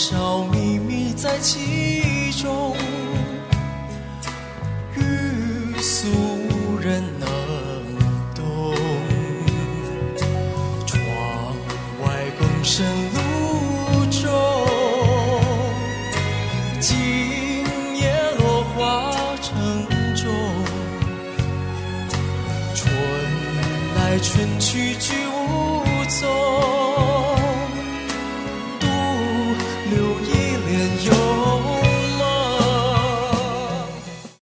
少秘密在其中，欲诉人能懂。窗外更深露中，今夜落花城中，春来春去